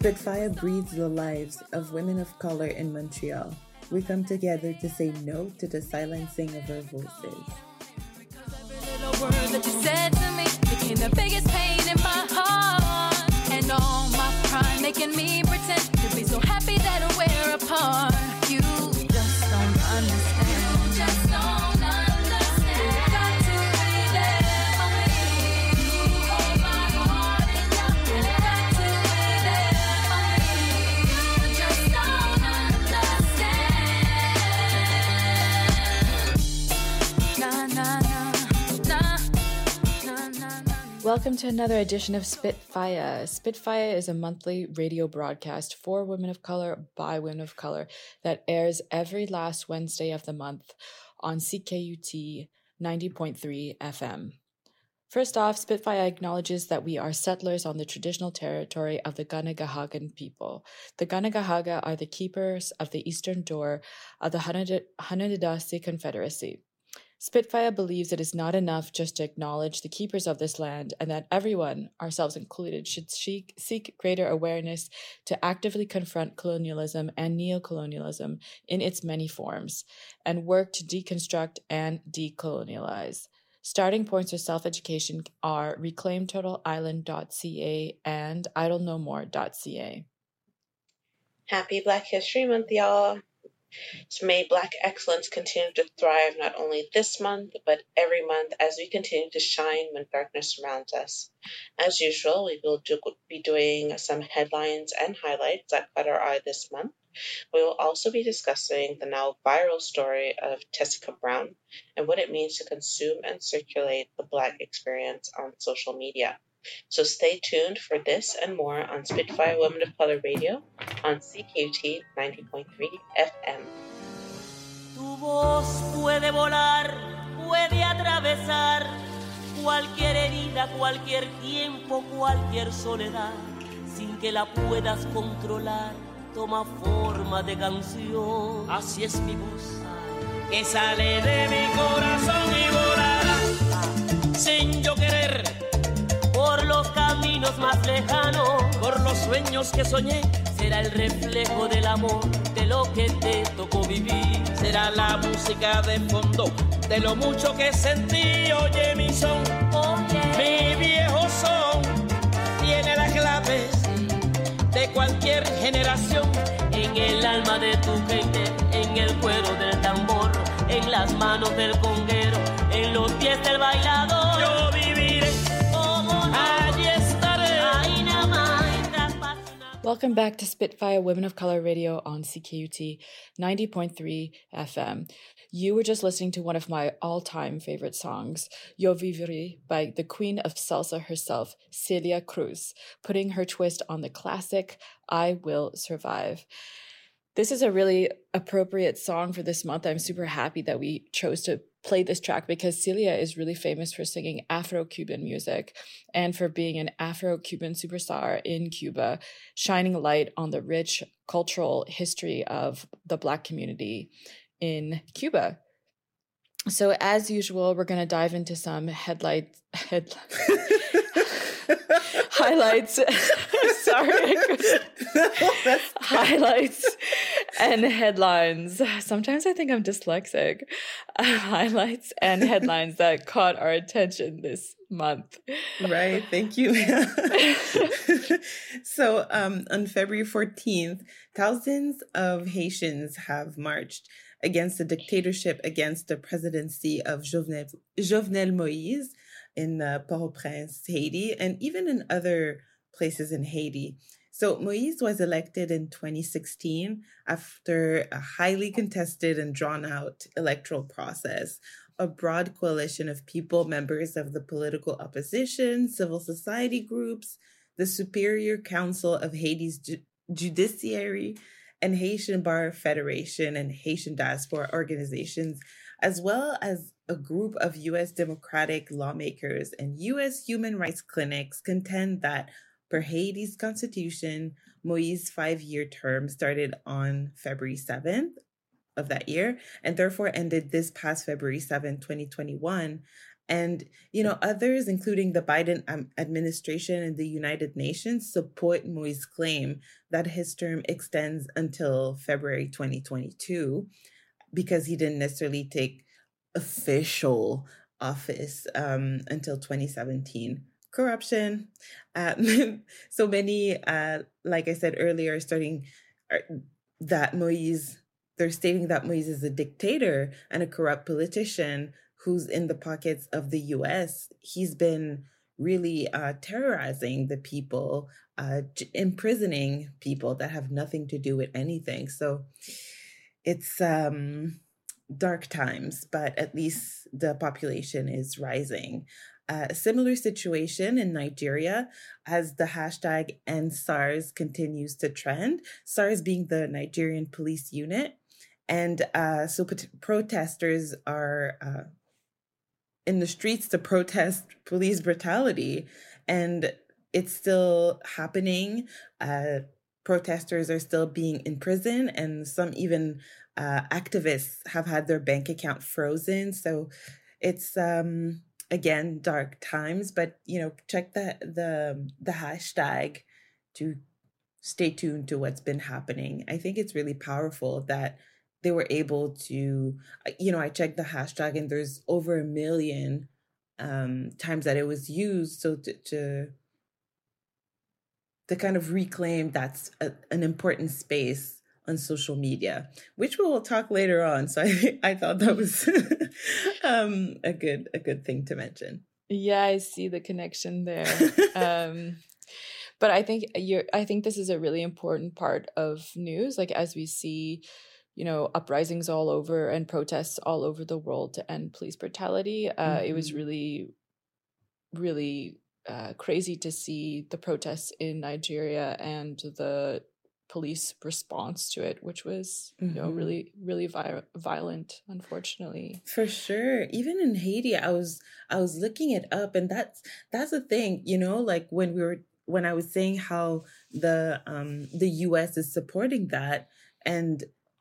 Spitfire breathes the lives of women of color in Montreal. We come together to say no to the silencing of our voices. Every little word that you said to me became the biggest pain in my heart. And all my pride making me pretend to be so happy that we're apart. You just don't understand. You just don't understand. You got to be there for me. You hold my heart in your hand. You got to be there for me. You just don't understand. Nah, nah, nah, nah, nah, nah. Welcome to another edition of Spitfire. Spitfire is a monthly radio broadcast for women of color by women of color that airs every last Wednesday of the month on CKUT 90.3 FM. First off, Spitfire acknowledges that we are settlers on the traditional territory of the Ganagahagan people. The Ganagahaga are the keepers of the eastern door of the Haudenosaunee Confederacy. Spitfire believes it is not enough just to acknowledge the keepers of this land and that everyone, ourselves included, should seek greater awareness to actively confront colonialism and neocolonialism in its many forms and work to deconstruct and decolonialize. Starting points for self-education are reclaimturtleisland.ca and idlenomore.ca. Happy Black History Month, y'all. So may Black excellence continue to thrive not only this month, but every month as we continue to shine when darkness surrounds us. As usual, we will be doing some headlines and highlights that caught our eye this month. We will also be discussing the now viral story of Tessica Brown and what it means to consume and circulate the Black experience on social media. So stay tuned for this and more on Spitfire Women of Color Radio on CKUT 90.3 FM. Tu voz puede volar, puede atravesar cualquier herida, cualquier tiempo, cualquier soledad, sin que la puedas controlar, toma forma de canción. Así es mi voz, que sale de mi corazón y volará, sin yo querer, por los caminos más lejanos, por los sueños que soñé. Será el reflejo del amor, de lo que te tocó vivir. Será la música de fondo, de lo mucho que sentí. Oye mi son, mi viejo son, tiene las claves de cualquier generación. En el alma de tu gente, en el cuero del tambor, en las manos del conguero, en los pies del bailador. Yo viviré. Welcome back to Spitfire Women of Color Radio on CKUT 90.3 FM. You were just listening to one of my all-time favorite songs, Yo Viviré, by the queen of salsa herself, Celia Cruz, putting her twist on the classic I Will Survive. This is a really appropriate song for this month. I'm super happy that we chose to play this track because Celia is really famous for singing Afro-Cuban music and for being an Afro-Cuban superstar in Cuba, shining light on the rich cultural history of the Black community in Cuba. So as usual, we're going to dive into some highlights. Sorry. Highlights and headlines. Sometimes I think I'm dyslexic. Highlights and headlines that caught our attention this month. Right. Thank you. So on February 14th, thousands of Haitians have marched against the dictatorship, against the presidency of Jovenel Moïse in Port-au-Prince, Haiti, and even in other places in Haiti. So Moïse was elected in 2016 after a highly contested and drawn-out electoral process. A broad coalition of people, members of the political opposition, civil society groups, the Superior Council of Haiti's Judiciary, and Haitian Bar Federation and Haitian diaspora organizations, as well as a group of U.S. Democratic lawmakers and U.S. human rights clinics contend that per Haiti's constitution, Moïse's 5-year term started on February 7th of that year and therefore ended this past February 7, 2021, And, others, including the Biden administration and the United Nations, support Moïse's claim that his term extends until February 2022 because he didn't necessarily take official office until 2017. Corruption. So many, like I said earlier, that Moïse, they're stating that Moïse is a dictator and a corrupt politician who's in the pockets of the U.S. He's been really terrorizing the people, imprisoning people that have nothing to do with anything. So it's dark times, but at least the population is rising. A similar situation in Nigeria as the hashtag #EndSARS continues to trend, SARS being the Nigerian police unit. And so protesters are in the streets to protest police brutality, and it's still happening. Protesters are still being in prison, and some even activists have had their bank account frozen. So it's again dark times, but check the hashtag to stay tuned to what's been happening. I think it's really powerful that they were able to, I checked the hashtag and there's over 1 million times that it was used. So to kind of reclaim that's an important space on social media, which we'll talk later on. So I thought that was a good thing to mention. Yeah, I see the connection there. But I think this is a really important part of news. Like, as we see, uprisings all over and protests all over the world to end police brutality. It was really, really crazy to see the protests in Nigeria and the police response to it, which was really, really violent, unfortunately. For sure. Even in Haiti, I was looking it up, and that's the thing, like when I was saying how the US is supporting that, and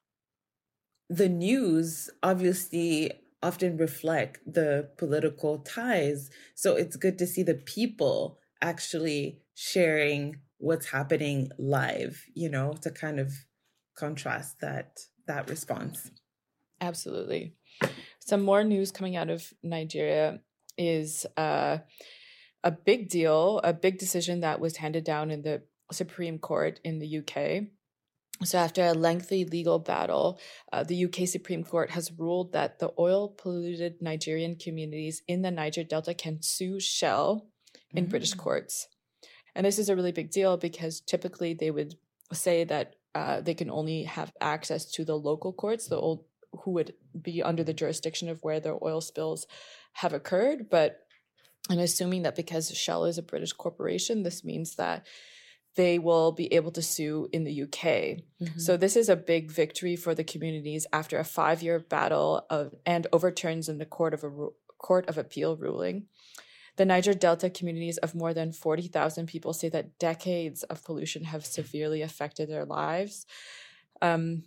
the news obviously often reflect the political ties. So it's good to see the people actually sharing what's happening live, to kind of contrast that response. Absolutely. Some more news coming out of Nigeria is a big deal, a big decision that was handed down in the Supreme Court in the UK. So after a lengthy legal battle, the UK Supreme Court has ruled that the oil-polluted Nigerian communities in the Niger Delta can sue Shell in British courts. And this is a really big deal because typically they would say that they can only have access to the local courts, who would be under the jurisdiction of where their oil spills have occurred. But I'm assuming that because Shell is a British corporation, this means that they will be able to sue in the UK. So this is a big victory for the communities after a 5-year battle and overturns in the Court of Appeal ruling. The Niger Delta communities of more than 40,000 people say that decades of pollution have severely affected their lives. And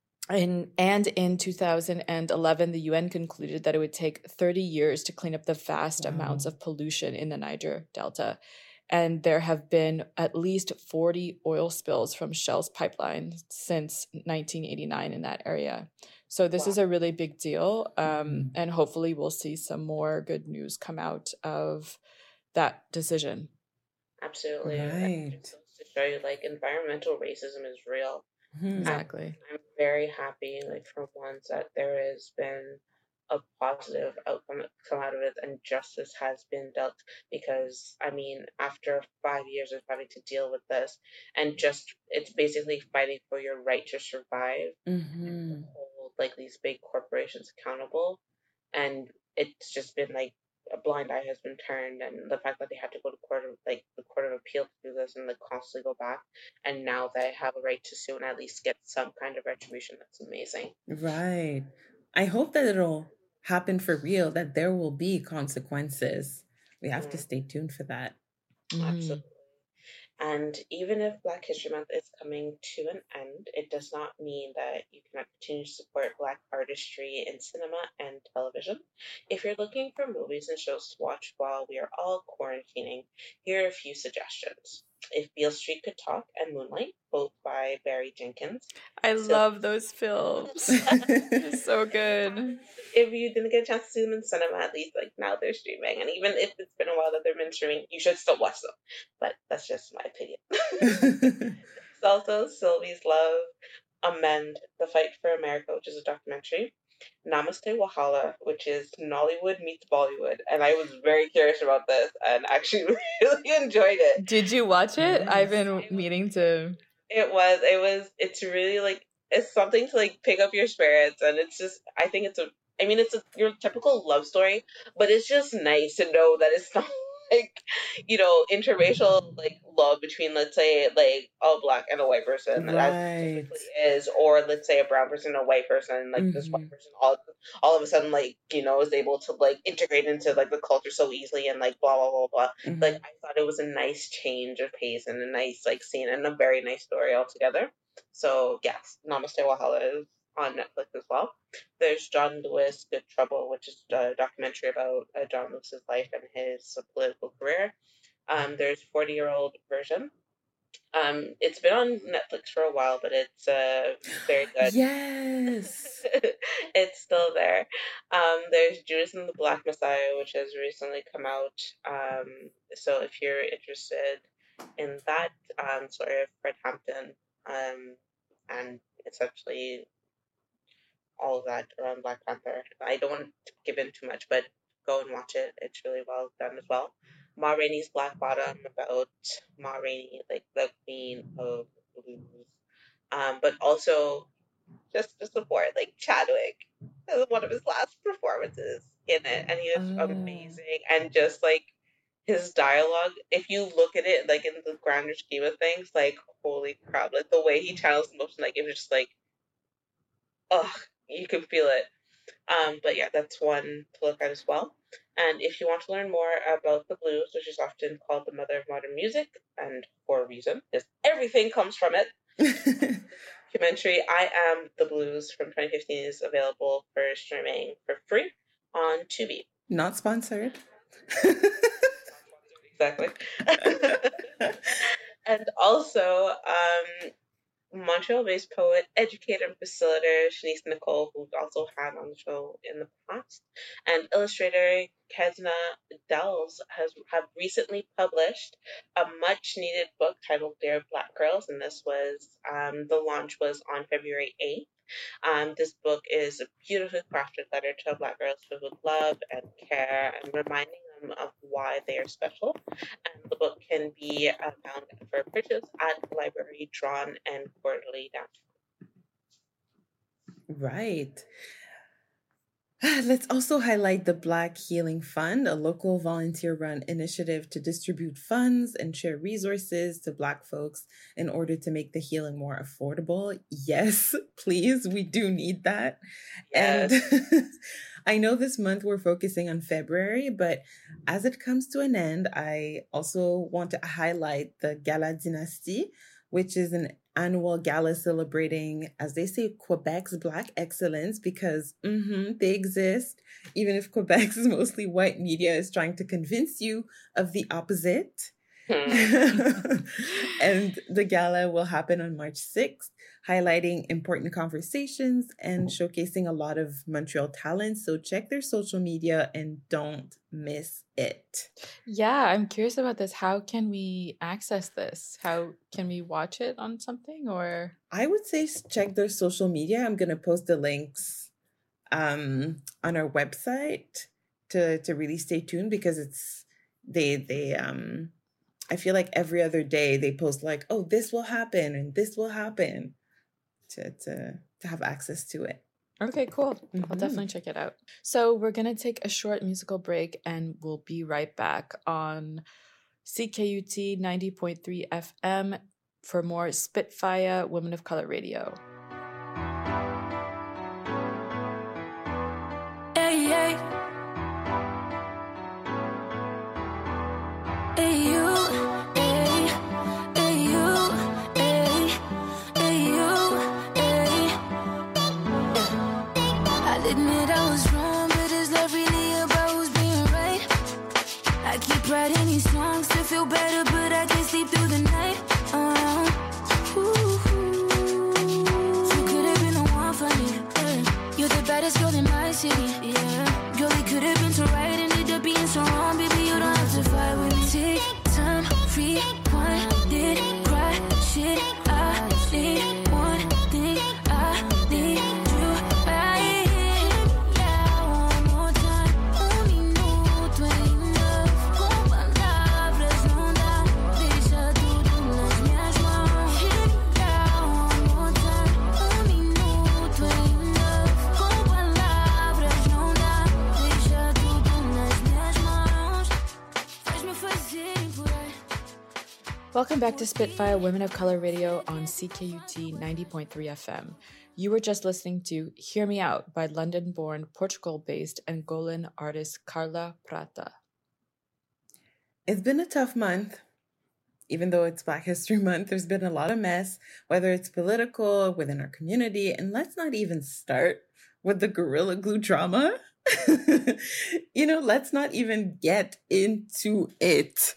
in 2011, the UN concluded that it would take 30 years to clean up the vast amounts of pollution in the Niger Delta. And there have been at least 40 oil spills from Shell's pipeline since 1989 in that area. So this is a really big deal. And hopefully we'll see some more good news come out of that decision. Absolutely. Right. It goes to show you, environmental racism is real. Exactly. I'm very happy, for once, that there has been a positive outcome come out of it and justice has been dealt, because after 5 years of having to deal with this and it's basically fighting for your right to survive and hold these big corporations accountable, and it's just been a blind eye has been turned, and the fact that they had to go to the Court of Appeal to do this and constantly go back, and now they have a right to sue and at least get some kind of retribution. That's amazing. Right. I hope that it'll happen for real, that there will be consequences. We have to stay tuned for that. Absolutely. And even if Black History Month is coming to an end, it does not mean that you cannot continue to support Black artistry in cinema and television. If you're looking for movies and shows to watch while we are all quarantining, here are a few suggestions. If Beale Street Could Talk and Moonlight, both by Barry Jenkins. I love those films. They're so good. If you didn't get a chance to see them in cinema, at least like now they're streaming. And even if it's been a while that they've been streaming, you should still watch them. But that's just my opinion. It's also Sylvie's Love, Amend, The Fight for America, which is a documentary. Namaste Wahala, which is Nollywood meets Bollywood. And I was very curious about this and actually really enjoyed it. Did you watch it? I've been meaning to. It's really like, it's something to like pick up your spirits. And it's just, it's your typical love story, but it's just nice to know that it's not like, interracial like love between, let's say, like a Black and a white person, right, as typically is, or let's say a brown person and a white person, and like this white person all of a sudden like is able to like integrate into like the culture so easily and like blah blah blah blah. Like I thought it was a nice change of pace and a nice like scene and a very nice story altogether. So yes, Namaste Wahala is on Netflix as well. There's John Lewis, Good Trouble, which is a documentary about John Lewis's life and his political career. There's 40-Year-Old Version. It's been on Netflix for a while, but it's very good. Yes. It's still there. There's Judas and the Black Messiah, which has recently come out. So if you're interested in that story of Fred Hampton, and essentially all of that around Black Panther. I don't want to give in too much, but go and watch it. It's really well done as well. Ma Rainey's Black Bottom, about Ma Rainey, like the queen of blues. But also just to support like Chadwick. That was one of his last performances in it, and he was amazing. And just like his dialogue, if you look at it like in the grander scheme of things, like holy crap, like the way he channels emotion, like it was just like, you can feel it. But yeah, that's one to look at as well. And if you want to learn more about the blues, which is often called the mother of modern music, and for a reason, because everything comes from it, the documentary I Am the Blues from 2015 is available for streaming for free on Tubi. Not sponsored. Exactly. And also, Montreal-based poet, educator, and facilitator Shanice Nicole, who's also had on the show in the past, and illustrator Kezna Dells have recently published a much-needed book titled Dear Black Girls, and this was, the launch was on February 8th. This book is a beautifully crafted letter to Black girls filled with love and care and reminding them of why they are special. And the book can be found for purchase at the library, Drawn and Quarterly downtown. Right. Let's also highlight the Black Healing Fund, a local volunteer-run initiative to distribute funds and share resources to Black folks in order to make the healing more affordable. Yes, please, we do need that. Yes. And I know this month we're focusing on February, but as it comes to an end, I also want to highlight the Gala Dynastie, which is an annual gala celebrating, as they say, Quebec's Black excellence, because they exist, even if Quebec's mostly white media is trying to convince you of the opposite. And the gala will happen on March 6th, highlighting important conversations and showcasing a lot of Montreal talent. So check their social media and don't miss it. Yeah, I'm curious about this. How can we access this? How can we watch it on something? Or I would say check their social media. I'm going to post the links on our website to really stay tuned, because it's I feel like every other day they post like, oh, this will happen and this will happen, to have access to it. Okay, cool. I'll definitely check it out. So we're going to take a short musical break and we'll be right back on CKUT 90.3 FM for more Spitfire Women of Color Radio. Hey, hey. Hey, you. Hey. Writing these songs to feel better, but I can't sleep through the night. You could have been the one for me. You're the baddest girl in my city. Yeah, girl, it could have been so right, ended up being so wrong. Baby, you don't have to fight with me. Take time, rewind, did cry, shit. I need one thing. I need you right here. Yeah, one more time. Un minuto é enough. Com palavras não dá. Deixa tudo nas minhas mãos. Yeah, one more time. Un minuto é enough. Com palavras não dá. Deixa tudo nas minhas mãos. Faz-me fazer por aí. Welcome back to Spitfire Women of Color Radio on CKUT 90.3 FM. You were just listening to Hear Me Out by London-born, Portugal-based Angolan artist Carla Prata. It's been a tough month. Even though it's Black History Month, there's been a lot of mess, whether it's political, within our community, and let's not even start with the Gorilla Glue drama. Let's not even get into it.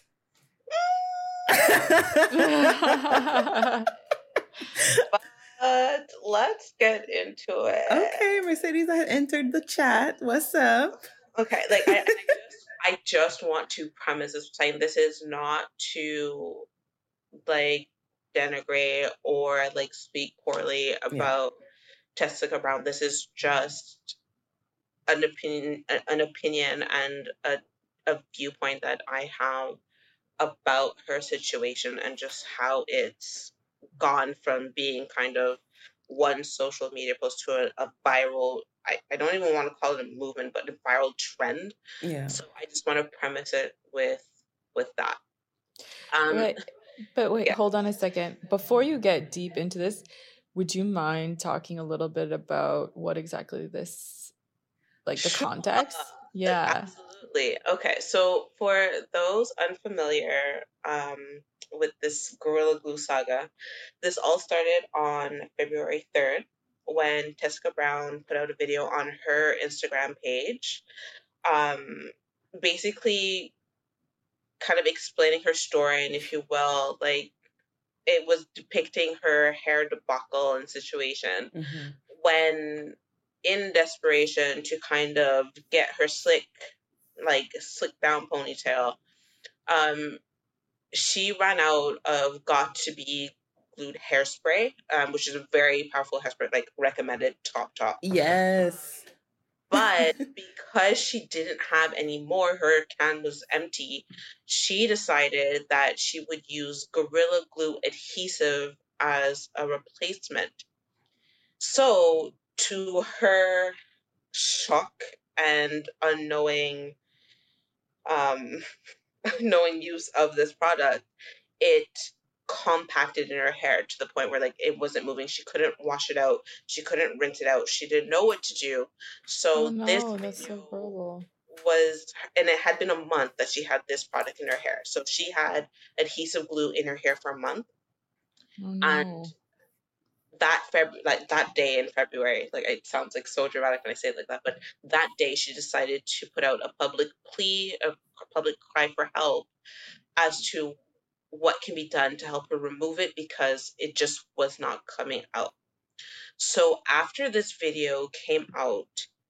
But let's get into it. Okay, Mercedes had entered the chat. What's up? Okay, I just want to premise this saying this is not to denigrate or speak poorly about Tessica Brown. This is just an opinion and a viewpoint that I have about her situation and just how it's gone from being kind of one social media post to a viral, I don't even want to call it a movement, but a viral trend. Yeah. So I just want to premise it with that. Wait, hold on a second. Before you get deep into this, would you mind talking a little bit about what exactly this, the Sure. context? Yeah. Absolutely. Okay, so for those unfamiliar with this Gorilla Glue saga, this all started on February 3rd when Tessica Brown put out a video on her Instagram page, basically kind of explaining her story, and if you will, it was depicting her hair debacle and situation when, in desperation to kind of get her slick down ponytail, she ran out of Got to Be Glued hairspray, which is a very powerful hairspray, recommended top. Yes. But because she didn't have any more, her can was empty, she decided that she would use Gorilla Glue adhesive as a replacement. So, to her shock and unknowing use of this product, it compacted in her hair to the point where it wasn't moving. She couldn't wash it out. She couldn't rinse it out. She didn't know what to do. So this that's so horrible. and it had been a month that she had this product in her hair. So she had adhesive glue in her hair for a month. Oh, no. And that day in February, it sounds so dramatic when I say it like that, but that day she decided to put out a public plea, a public cry for help as to what can be done to help her remove it, because it just was not coming out. So after this video came out,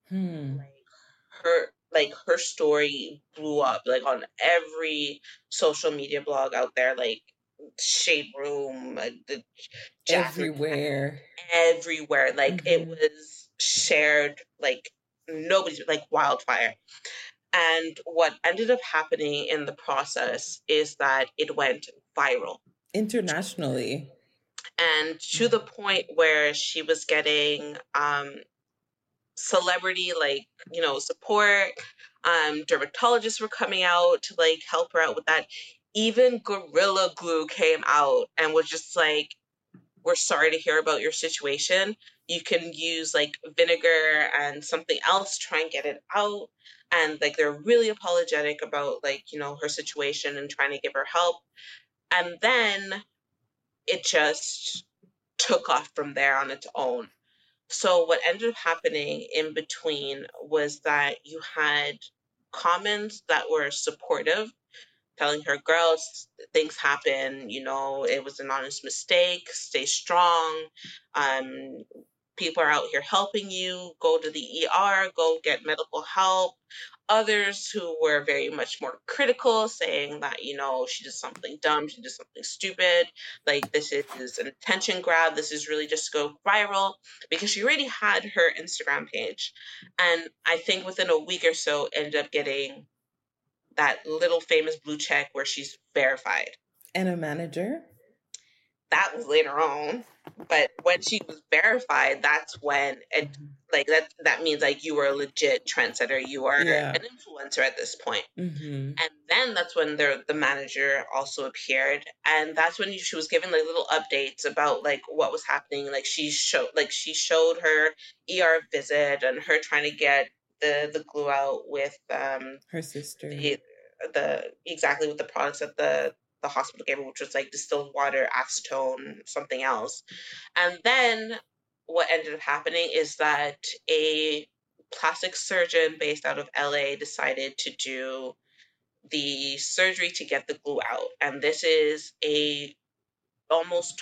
her story blew up on every social media blog out there, Shade Room, the everywhere. It was shared nobody's wildfire. And what ended up happening in the process is that it went viral internationally, and to the point where she was getting celebrity support. Dermatologists were coming out to help her out with that. Even Gorilla Glue came out and was just we're sorry to hear about your situation. You can use vinegar and something else, try and get it out. And they're really apologetic about her situation and trying to give her help. And then it just took off from there on its own. So what ended up happening in between was that you had comments that were supportive, telling her, girls, things happen, it was an honest mistake, stay strong. People are out here helping you, go to the ER, go get medical help. Others who were very much more critical, saying that, she did something dumb, she did something stupid, like this is an attention grab, this is really just go viral, because she already had her Instagram page. And I think within a week or so ended up getting that little famous blue check where she's verified. And a manager? That was later on. But when she was verified, that's when it like that means like you were a legit trendsetter. You are an influencer at this point. Mm-hmm. And then that's when the manager also appeared, and that's when she was giving like little updates about like what was happening. Like she showed her ER visit and her trying to get the glue out with her sister. Exactly with the products that the hospital gave her, which was like distilled water, acetone, something else. And then what ended up happening is that a plastic surgeon based out of LA decided to do the surgery to get the glue out. And this is a almost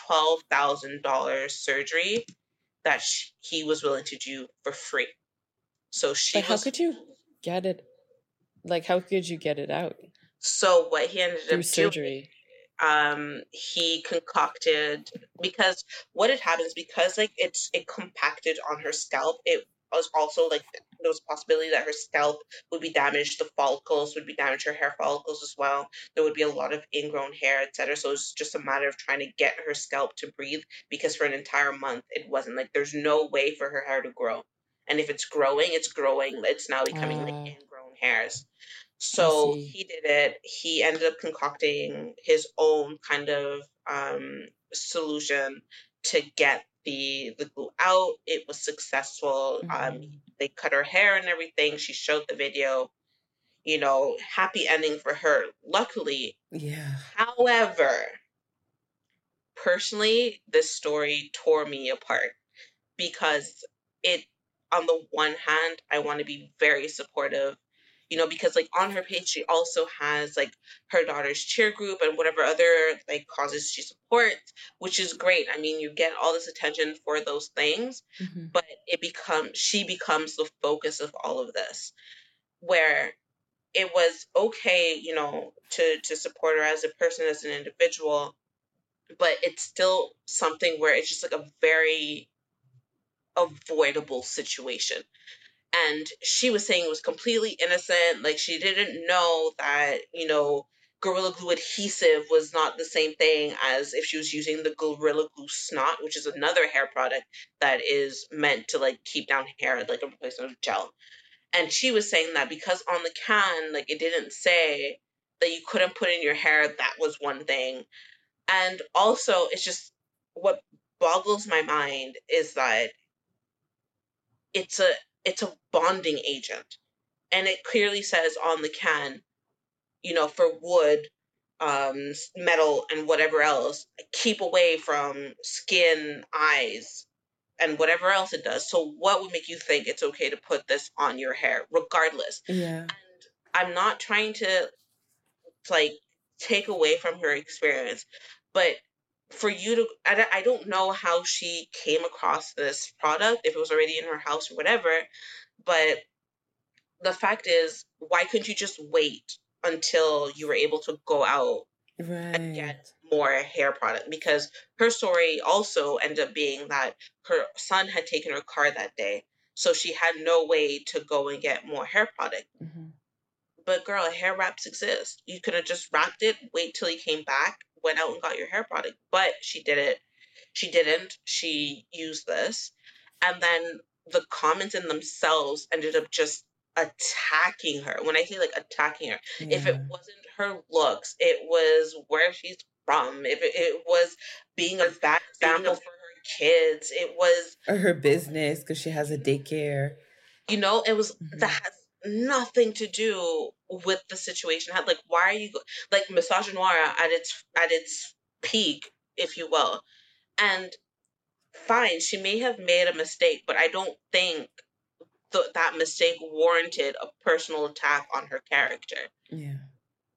$12,000 surgery that he was willing to do for free. So how could you get it? Like, how could you get it out? So what he ended Through up surgery. doing, he concocted, because what had happened is because like it compacted on her scalp, it was also like there was a possibility that her scalp would be damaged, the follicles would be damaged, her hair follicles as well. There would be a lot of ingrown hair, etc. So it's just a matter of trying to get her scalp to breathe, because for an entire month it wasn't like there's no way for her hair to grow. And if it's growing, it's now becoming like ingrown hairs. So he did it. He ended up concocting his own kind of solution to get the glue out. It was successful. They cut her hair and everything. She showed the video. Happy ending for her, luckily. Yeah. However, personally, this story tore me apart, because on the one hand, I want to be very supportive, because like on her page, she also has like her daughter's cheer group and whatever other like causes she supports, which is great. I mean, you get all this attention for those things, but she becomes the focus of all of this, where it was okay, to support her as a person, as an individual, but it's still something where it's just like a very avoidable situation. And she was saying it was completely innocent. Like, she didn't know that, Gorilla Glue adhesive was not the same thing as if she was using the Gorilla Glue snot, which is another hair product that is meant to like keep down hair, like a replacement of gel. And she was saying that because on the can, like, it didn't say that you couldn't put in your hair, that was one thing. And also, it's just, what boggles my mind is that it's a bonding agent. And it clearly says on the can, for wood, metal, and whatever else, keep away from skin, eyes, and whatever else it does. So what would make you think it's okay to put this on your hair, regardless? Yeah. And I'm not trying to like take away from her experience, but for you to, I don't know how she came across this product, if it was already in her house or whatever, but the fact is, why couldn't you just wait until you were able to go out and get more hair product? Because her story also ended up being that her son had taken her car that day, so she had no way to go and get more hair product. But girl, hair wraps exist. You could have just wrapped it, wait till he came back, went out and got your hair product. But she did it. She didn't. She used this. And then the comments in themselves ended up just attacking her. When I say like attacking her, if it wasn't her looks, it was where she's from. If it was being a bad example for her kids, it was... Or her business, because she has a daycare. It was... that has nothing to do with the situation. Like, why are you... like, misogynoir at its peak, if you will. And fine, she may have made a mistake, but I don't think that mistake warranted a personal attack on her character. Yeah.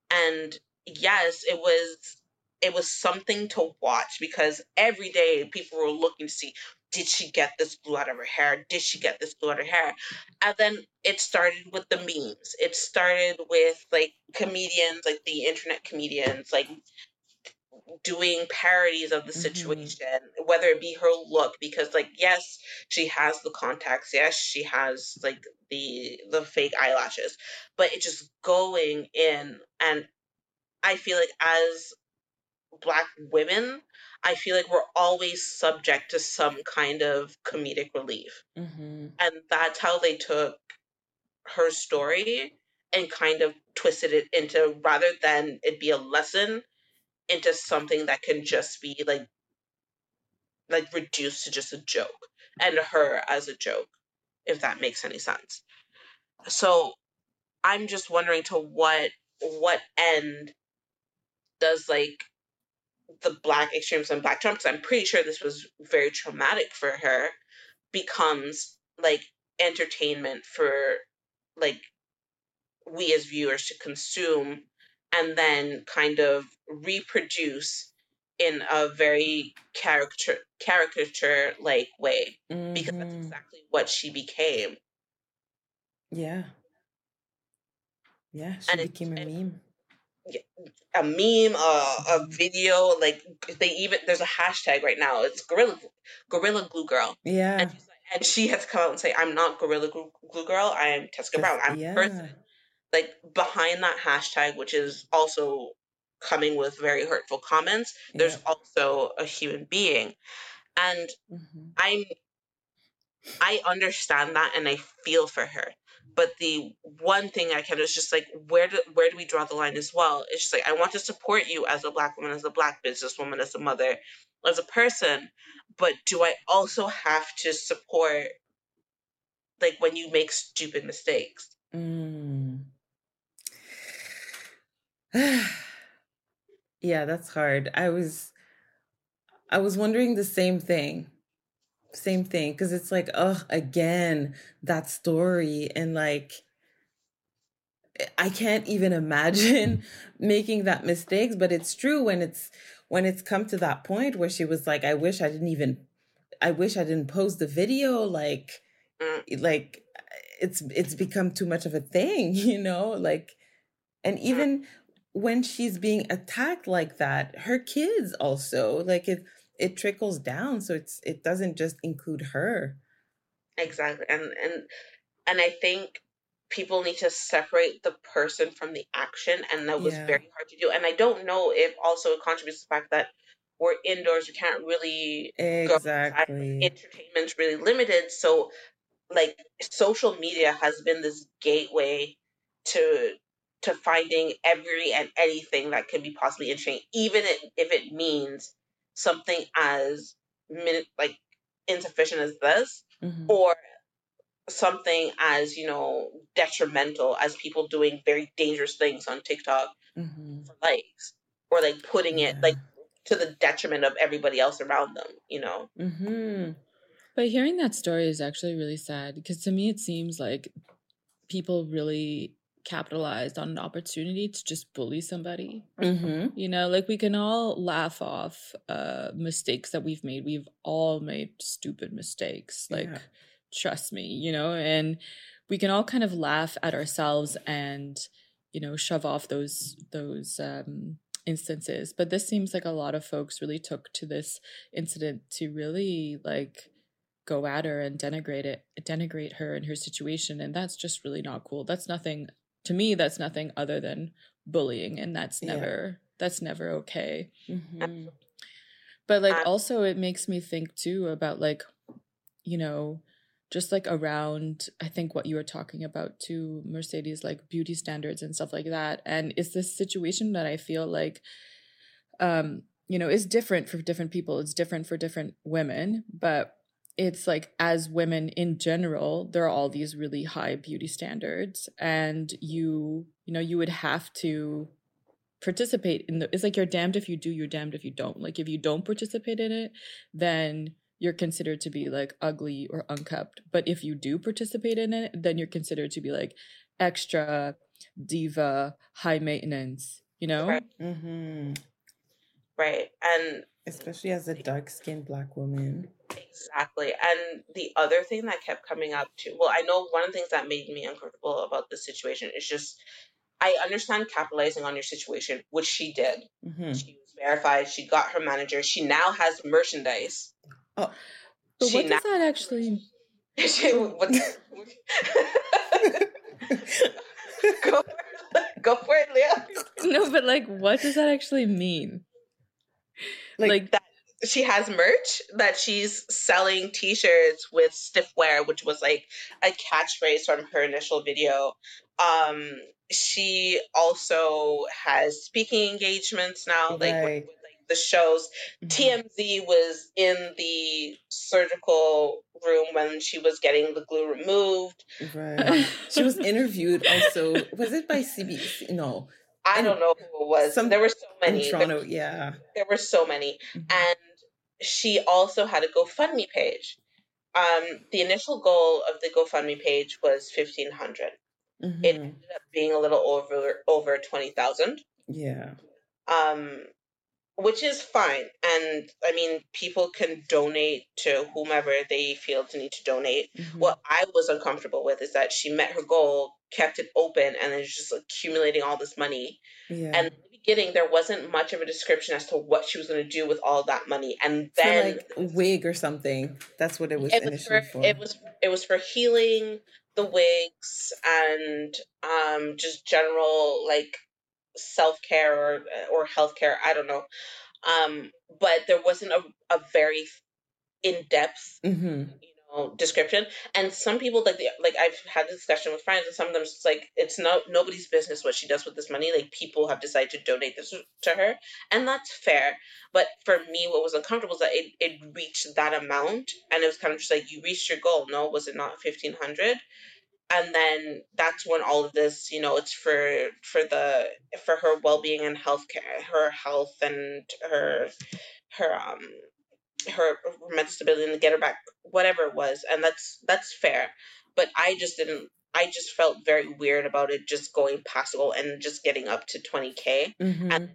And yes, it was something to watch, because every day people were looking to see, did she get this glue out of her hair? Did she get this glue out of her hair? And then it started with the memes. It started with like comedians, like the internet comedians, like doing parodies of the situation, whether it be her look, because like, yes, she has the contacts, yes, she has like the fake eyelashes, but it's just going in. And I feel like as Black women, I feel like we're always subject to some kind of comedic relief. And that's how they took her story and kind of twisted it into, rather than it be a lesson, into something that can just be like reduced to just a joke, and her as a joke, if that makes any sense. So I'm just wondering, to what end does like the Black extremism and Black Trump, because I'm pretty sure this was very traumatic for her, becomes like entertainment for like we as viewers to consume, and then kind of reproduce in a very caricature like way, because that's exactly what she became. Yeah, she became a meme. A meme, a video, like there's a hashtag right now. It's Gorilla Glue Girl. Yeah, and she has to come out and say, "I'm not Gorilla Glue Girl. I am Tessica Brown. I'm a person." Like behind that hashtag, which is also coming with very hurtful comments, there's also a human being, and I understand that, and I feel for her. But the one thing I can is just like, where do we draw the line as well? It's just like, I want to support you as a Black woman, as a Black businesswoman, as a mother, as a person, but do I also have to support like when you make stupid mistakes? Yeah, that's hard. I was wondering the same thing, because it's like, oh, again, that story, and like I can't even imagine making that mistakes. But it's true, when it's come to that point where she was like, I wish I didn't post the video, like it's become too much of a thing, like. And even when she's being attacked like that, her kids also, like, it trickles down, so it doesn't just include her. Exactly. And I think people need to separate the person from the action, and that was very hard to do. And I don't know if also it contributes to the fact that we're indoors, you can't really go outside. Entertainment's really limited, so like social media has been this gateway to finding every and anything that can be possibly interesting, even if it means something as like insufficient as this, or something as detrimental as people doing very dangerous things on TikTok for likes, or like putting it like to the detriment of everybody else around them. But hearing that story is actually really sad, because to me it seems like people really capitalized on an opportunity to just bully somebody. Like we can all laugh off mistakes that we've made. We've all made stupid mistakes, like trust me, and we can all kind of laugh at ourselves and shove off those instances. But this seems like a lot of folks really took to this incident to really like go at her and denigrate her and her situation, and that's just really not cool. That's nothing to me, that's nothing other than bullying, and that's never okay. But like also it makes me think too about like just like around, I think what you were talking about too, Mercedes, like beauty standards and stuff like that. And it's this situation that I feel like is different for different people, it's different for different women, but it's like as women in general, there are all these really high beauty standards, and you would have to participate in it's like you're damned if you do, you're damned if you don't. Like if you don't participate in it, then you're considered to be like ugly or unkept. But if you do participate in it, then you're considered to be like extra diva, high maintenance, you know? Right. Mm-hmm. Right. And especially as a dark-skinned Black woman. exactly. And the other thing that kept coming up too, well, I know one of the things that made me uncomfortable about this situation is just, I understand capitalizing on your situation, which she did. Mm-hmm. She was verified. She got her manager. She now has merchandise. Oh, but what does that actually... Go for it, Leah. No, but like, what does that actually mean? Like that she has merch, that she's selling t-shirts with stiff wear, which was like a catchphrase from her initial video. She also has speaking engagements now, like right. with like the shows. Mm-hmm. TMZ was in the surgical room when she was getting the glue removed. Right. She was interviewed also. Was it by CBC? No. I don't know who it was. There were so many. In Toronto, yeah. There were so many. Mm-hmm. And she also had a GoFundMe page. The initial goal of the GoFundMe page was $1,500. Mm-hmm. It ended up being a little over 20,000. Yeah. Which is fine. And I mean, people can donate to whomever they feel to need to donate. Mm-hmm. What I was uncomfortable with is that she met her goal, kept it open, and then just accumulating all this money. Yeah. And in the beginning, there wasn't much of a description as to what she was going to do with all that money. And then for like a wig or something. That's what it was initially for. It was for healing the wigs and just general like self-care or healthcare. I don't know. But there wasn't a very in-depth, mm-hmm. Description. And some people like I've had this discussion with friends, and some of them it's like it's nobody's business what she does with this money. Like people have decided to donate this to her, and that's fair. But for me, what was uncomfortable is that it reached that amount, and it was kind of just like, you reached your goal. No, was it not 1,500? And then that's when all of this, it's for her well-being and healthcare, her health and her mental stability, and to get her back, whatever it was. And that's fair. But I just felt very weird about it just going past the goal and just getting up to 20K, mm-hmm. and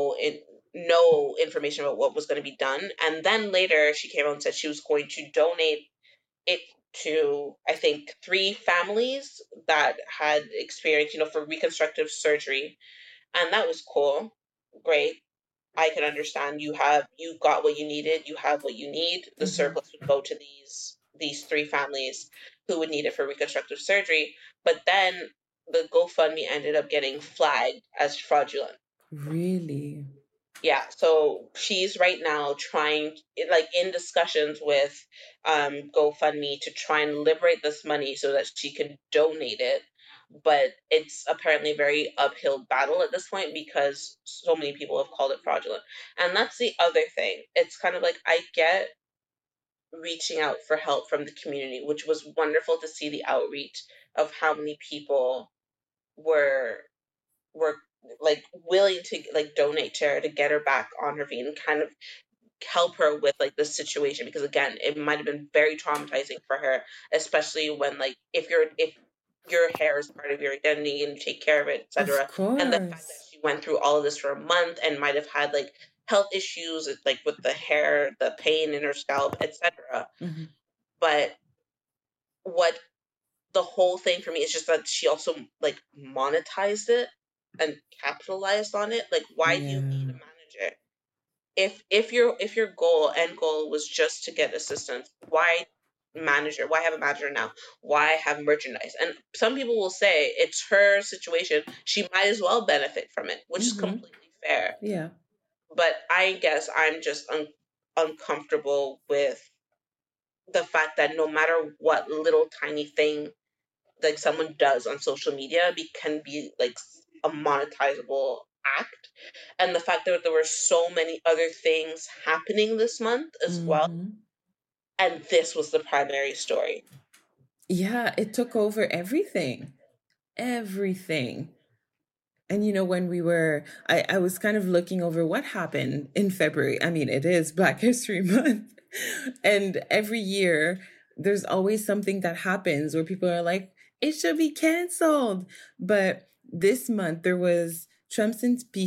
no information about what was going to be done. And then later she came out and said she was going to donate it to, I think, 3 families that had experienced, for reconstructive surgery. And that was cool. Great. I can understand you got what you needed. You have what you need. The mm-hmm. surplus would go to these 3 families who would need it for reconstructive surgery. But then the GoFundMe ended up getting flagged as fraudulent. Really? Yeah, so she's right now trying, like, in discussions with GoFundMe to try and liberate this money so that she can donate it. But it's apparently a very uphill battle at this point because so many people have called it fraudulent. And that's the other thing. It's kind of like, I get reaching out for help from the community, which was wonderful to see the outreach of how many people were like willing to like donate to her to get her back on her feet and kind of help her with like this situation, because again, it might have been very traumatizing for her, especially when like if your hair is part of your identity and you take care of it, etc. And the fact that she went through all of this for a month and might have had like health issues like with the hair, the pain in her scalp, etc. mm-hmm. But what the whole thing for me is just that she also like monetized it and capitalized on it. Like, why do you need a manager? If your end goal was just to get assistance, why have a manager now? Why have merchandise? And some people will say it's her situation, she might as well benefit from it, which is completely fair. Yeah. But I guess I'm just uncomfortable with the fact that no matter what little tiny thing like someone does on social media can be like a monetizable act. And the fact that there were so many other things happening this month as well, and this was the primary story. Yeah, it took over everything. And when we were, I was kind of looking over what happened in February. I mean, it is Black History Month. And every year there's always something that happens where people are like, it should be canceled. But this month there was Trump's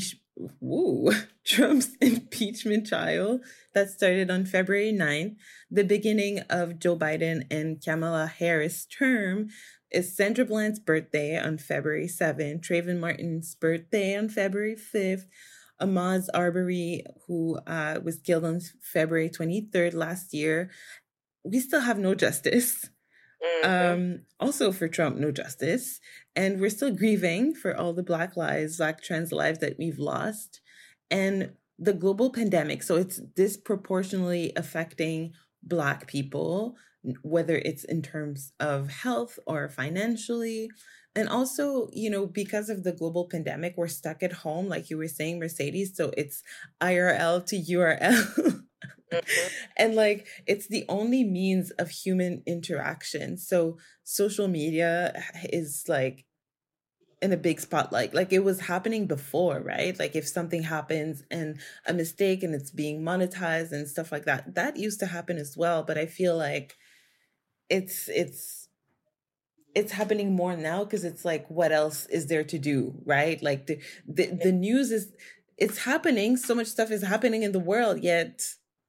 impeachment trial that started on February 9th. The beginning of Joe Biden and Kamala Harris' term is Sandra Bland's birthday on February 7th, Trayvon Martin's birthday on February 5th, Ahmaud Arbery, who was killed on February 23rd last year. We still have no justice. Also for Trump, no justice. And we're still grieving for all the Black trans lives that we've lost. And the global pandemic. So it's disproportionately affecting Black people, whether it's in terms of health or financially. And also, because of the global pandemic, we're stuck at home, like you were saying, Mercedes. So it's IRL to URL. And like, it's the only means of human interaction. So social media is like in a big spotlight. Like it was happening before, right? Like if something happens and a mistake and it's being monetized and stuff like that, that used to happen as well. But I feel like it's happening more now because it's like, what else is there to do, right? Like the news it's happening. So much stuff is happening in the world, yet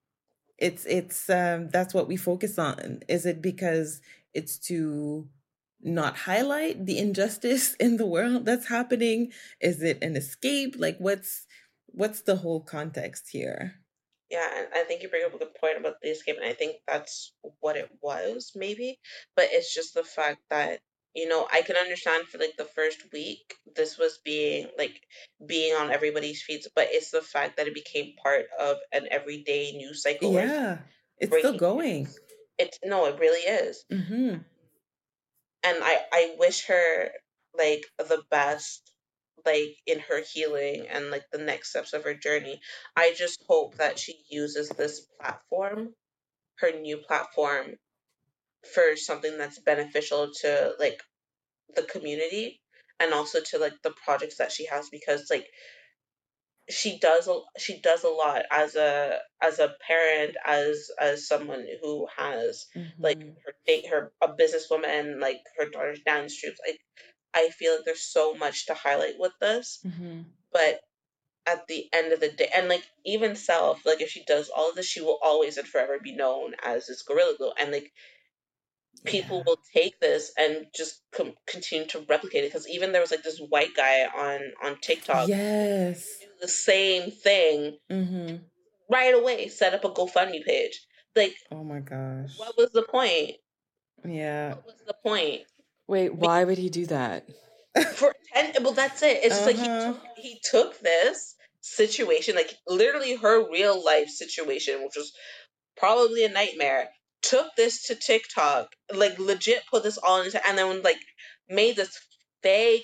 it's that's what we focus on. Is it because it's to not highlight the injustice in the world that's happening? Is it an escape? Like what's the whole context here? Yeah, and I think you bring up a good point about the escape, and I think that's what it was, maybe. But it's just the fact that, I can understand for like the first week, this was being on everybody's feet, but it's the fact that it became part of an everyday news cycle. Yeah, it's still going. It really is. Mm-hmm. And I wish her like the best, like in her healing and like the next steps of her journey. I just hope that she uses this platform, her new platform, for something that's beneficial to like the community and also to like the projects that she has, because like she does a lot as a parent, as someone who has like her a businesswoman, like her daughter's dance troops. Like I feel like there's so much to highlight with this, but at the end of the day, and like even Self, like if she does all of this, she will always and forever be known as this Gorilla Glue, and like people will take this and just continue to replicate it. Because even there was like this white guy on TikTok, yes, do the same thing right away, set up a GoFundMe page. Like, oh my gosh, what was the point? Yeah, what was the point? Wait, why would he do that? Well, that's it. It's just like he took this situation, like literally her real life situation, which was probably a nightmare, took this to TikTok, like legit put this all into, and then like made this fake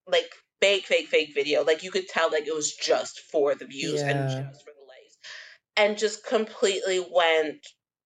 video. Like you could tell like it was just for the views and just for the likes, and just completely went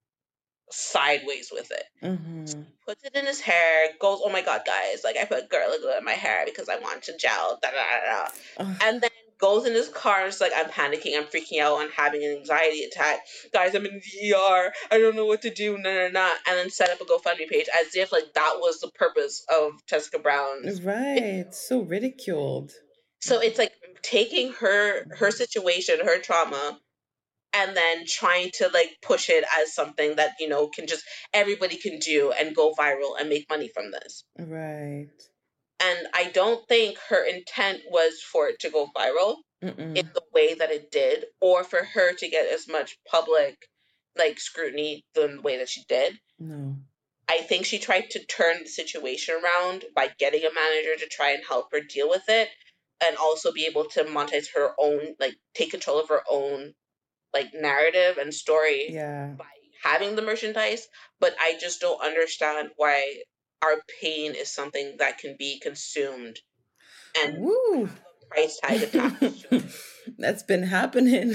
sideways with it. Puts it in his hair, goes, oh my god, guys, like I put Gorilla Glue in my hair because I want to gel, and then goes in his car and is like, I'm panicking, I'm freaking out, I'm having an anxiety attack, guys, I'm in the ER, I don't know what to do, and then set up a GoFundMe page as if like that was the purpose of Tessica Brown's right. So ridiculed. So it's like taking her situation, her trauma, and then trying to like push it as something that can just everybody can do and go viral and make money from this. Right. And I don't think her intent was for it to go viral in the way that it did, or for her to get as much public like scrutiny the way that she did. No. I think she tried to turn the situation around by getting a manager to try and help her deal with it, and also be able to monetize her own, like take control of her own like narrative and story by having the merchandise. But I just don't understand why our pain is something that can be consumed and have a price tag attached to it. That's been happening.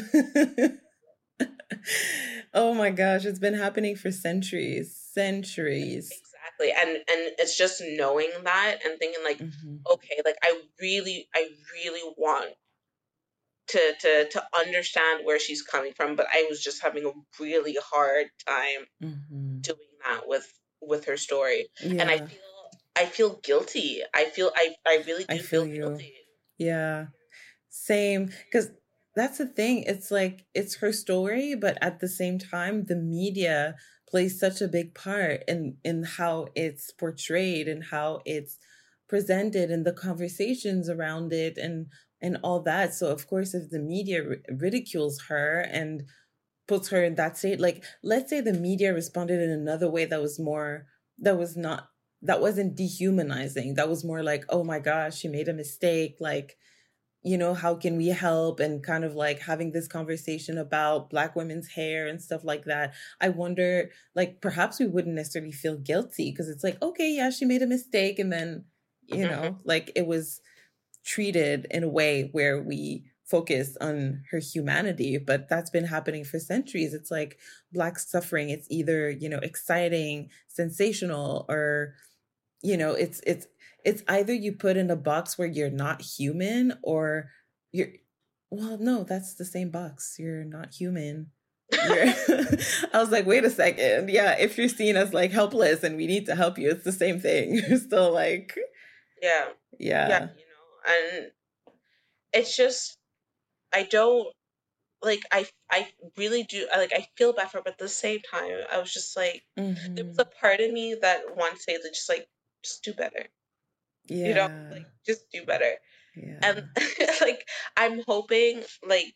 Oh my gosh, it's been happening for centuries. Exactly. And it's just knowing that and thinking like, okay, like I really want to understand where she's coming from, but I was just having a really hard time doing that with her story. And I feel I feel guilty. I really I do feel feel you. guilty. Yeah. Same. Because that's the thing. It's like, it's her story, but at the same time, the media plays such a big part in how it's portrayed and how it's presented and the conversations around it and all that. So of course, if the media ridicules her and puts her in that state, like let's say the media responded in another way that was more, that was not, that wasn't dehumanizing, that was more like, oh my gosh, she made a mistake, like, you know, how can we help, and kind of like having this conversation about Black women's hair and stuff like that. I wonder, like, perhaps we wouldn't necessarily feel guilty because it's like, okay, yeah, she made a mistake, and then, you know, like it was treated in a way where we focus on her humanity. But that's been happening for centuries. It's like Black suffering, it's either, you know, exciting, sensational, or, you know, it's either you put in a box where you're not human, or you're, well, no, that's the same box, you're not human. You're I was like, wait a second, yeah, if you're seen as like helpless and we need to help you, it's the same thing. You're still like, Yeah, yeah, you know, and it's just, I don't, like, I really do, I feel bad for her, but at the same time, I was just like, there was a part of me that wants to say that just do better. yeah, You know, like, just do better. yeah, And like, I'm hoping, like,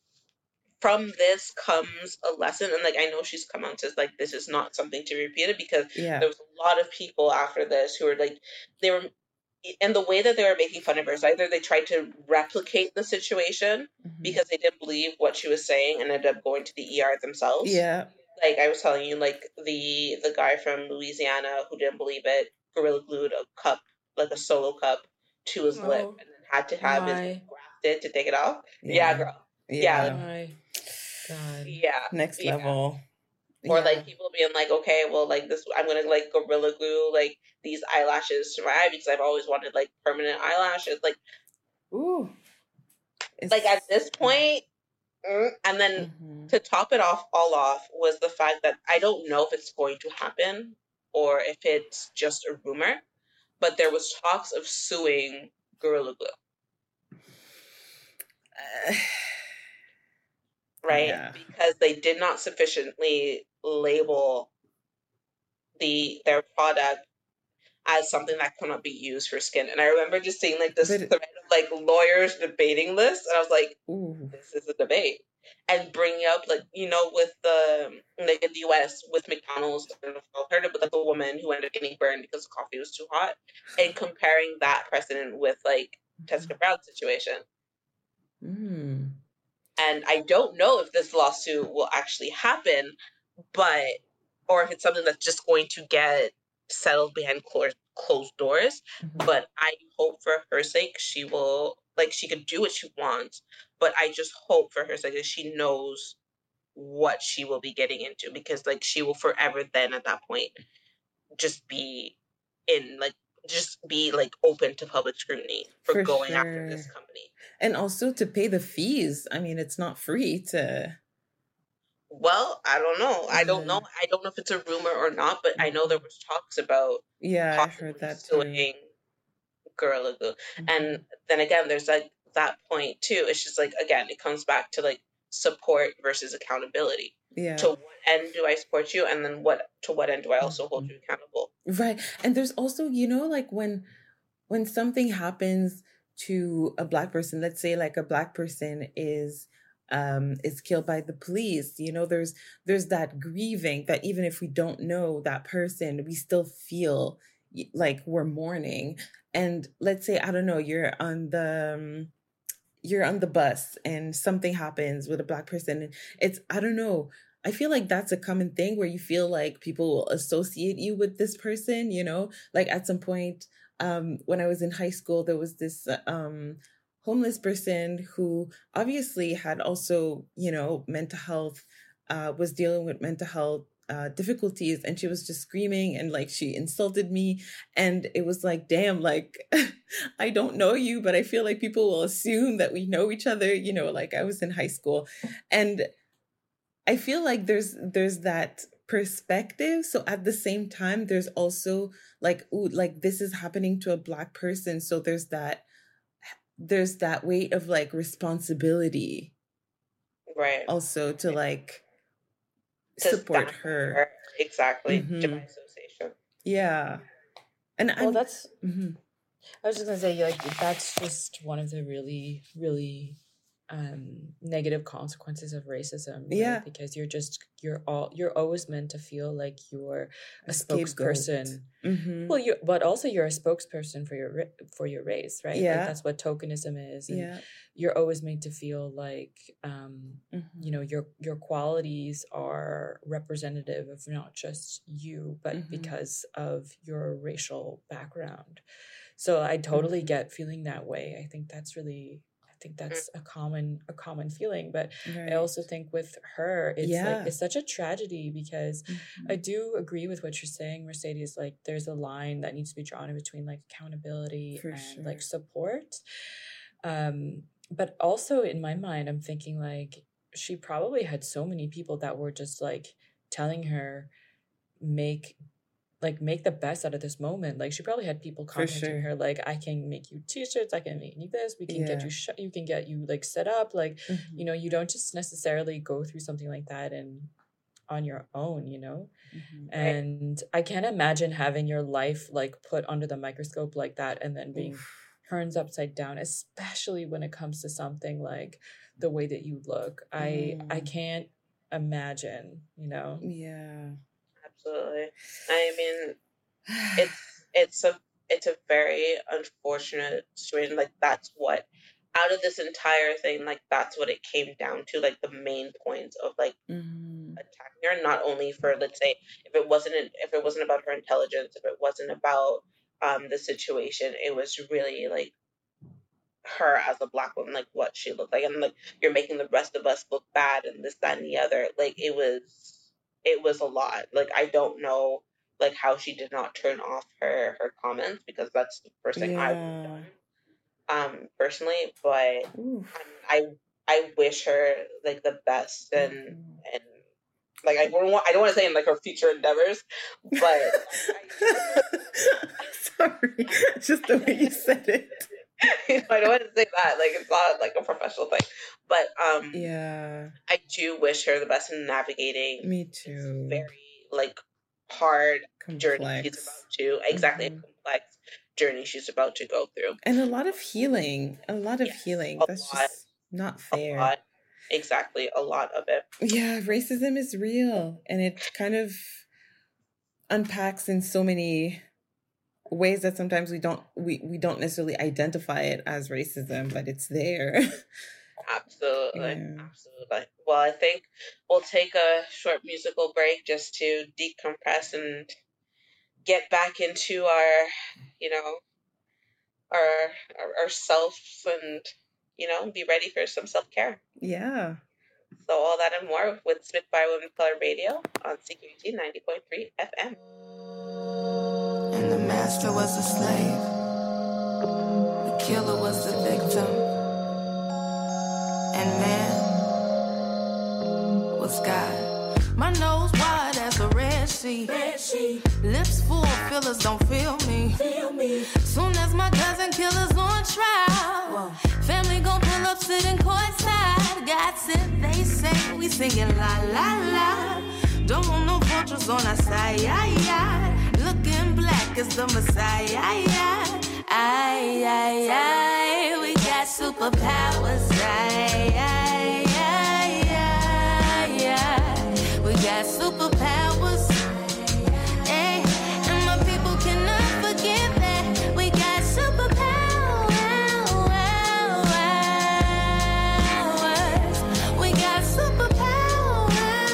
from this comes a lesson. And like, I know she's come out and says like, this is not something to repeat it, because yeah, there was a lot of people after this who were like, they were, and the way that they were making fun of her is either they tried to replicate the situation because they didn't believe what she was saying and ended up going to the ER themselves. yeah, Like I was telling you, like the guy from Louisiana who didn't believe it, Gorilla Glued a cup, like a solo cup, to his lip, and then had to have his lip grafted to take it off. Yeah, girl. Yeah. My God. Yeah. Next level. Or like people being like, okay, well, like this, I'm gonna like Gorilla Glue like these eyelashes to my eye because I've always wanted like permanent eyelashes. Like, ooh, like at this point, and then to top it all off was the fact that I don't know if it's going to happen or if it's just a rumor, but there was talks of suing Gorilla Glue. Right? Yeah. Because they did not sufficiently label their product as something that cannot be used for skin. And I remember just seeing like this thread of like lawyers debating this, and I was like, ooh, this is a debate. And bringing up like, you know, with the like in the US with McDonald's, I don't know if you've heard it, but like the woman who ended up getting burned because the coffee was too hot, and comparing that precedent with like Tessica Brown's situation. And I don't know if this lawsuit will actually happen, or if it's something that's just going to get settled behind closed doors. But I hope for her sake she will, like, she could do what she wants, but I just hope for her sake that she knows what she will be getting into, because like she will forever then at that point just be open to public scrutiny for going after this company. And also to pay the fees. I mean, it's not free to... Well, I don't know. I don't know if it's a rumor or not, but I know there was talks about I heard that suing Gorilla Glue. And then again, there's like that point too. It's just like, again, it comes back to like support versus accountability. Yeah. To what end do I support you? And then to what end do I also hold you accountable? Right. And there's also, you know, like when something happens to a Black person, let's say like a Black person is killed by the police, you know, there's that grieving that even if we don't know that person, we still feel like we're mourning. And let's say, I don't know, you're on the bus and something happens with a Black person, and it's, I don't know, I feel like that's a common thing where you feel like people will associate you with this person, you know, like at some point, when I was in high school, there was this homeless person who obviously had also, you know, mental health, was dealing with mental health difficulties, and she was just screaming and like she insulted me, and it was like, damn, like I don't know you, but I feel like people will assume that we know each other, you know, like I was in high school. And I feel like there's that perspective. So at the same time, there's also like, ooh, like this is happening to a Black person. So there's that weight of like responsibility Right. also to like To support stand her. Exactly. To Mhm. my association. Yeah. And Well, I'm that's. mhm. I was just gonna say, like, that's just one of the really, really negative consequences of racism, right? Yeah. Because you're always meant to feel like you're a Scapegoat. spokesperson. Mhm. Well, but also you're a spokesperson for your race, right? Yeah. Like that's what tokenism is, and Yeah. you're always made to feel like Mhm. you know, your qualities are representative of not just you, but Mhm. because of your racial background. So I totally get feeling that way. I think that's a common feeling. But Right. I also think with her, it's Yeah. like it's such a tragedy because Mhm. I do agree with what you're saying, Mercedes. Like there's a line that needs to be drawn in between like accountability For and like sure. support. But also in my mind, I'm thinking like she probably had so many people that were just like telling her make the best out of this moment. Like she probably had people For contacting sure. her like, I can make you t-shirts, I can make you this, we can get Yeah. you can get you like set up, like Mhm. you know, you don't just necessarily go through something like that and on your own, you know. Mhm. And I can't imagine having your life like put under the microscope like that and then being Oof. turned upside down, especially when it comes to something like the way that you look. I can't imagine, you know. Yeah. Absolutely. I mean, it's a very unfortunate situation. Like that's what out of this entire thing, like that's what it came down to, like the main points of like Mhm. attacking her, not only for, let's say, if it wasn't about her intelligence, if it wasn't about the situation, it was really like her as a Black woman, like what she looked like, and like you're making the rest of us look bad and this, that, and the other. Like it was a lot. Like I don't know like how she did not turn off her comments, because that's the first thing I would have Yeah. done personally. But Oof. I wish her like the best, and Mhm. like I don't want to say in like her future endeavors, but Sorry, just the way you said it. I don't want to say that, like it's not like a professional thing, but Yeah. I do wish her the best in navigating Me this too. very like hard journey she's Complex. about to exactly Mhm. complex journey she's about to go through. And a lot of healing. Yes, That's just not fair. Exactly, a lot of it. Yeah, racism is real, and it kind of unpacks in so many ways that sometimes we don't necessarily identify it as racism, but it's there. Absolutely. Yeah. Absolutely. Well, I think we'll take a short musical break just to decompress and get back into our, you know, our selves, and be ready for some self-care. Yeah. So all that and more with Spitfire Women of Color Radio on CQT 90.3 FM. And the master was a slave, the killer was the victim, and man was God. My nose wide as a Red Sea. Lips full of fillers, don't feel me. Soon as my cousin killer's on trial, family gon' pull up sitting courtside. God said, they say, we singing la la la. Don't want no vultures on our side. Looking black as the Messiah. We got superpowers. We got superpowers. And my people cannot forget that. We got superpowers. We got superpowers.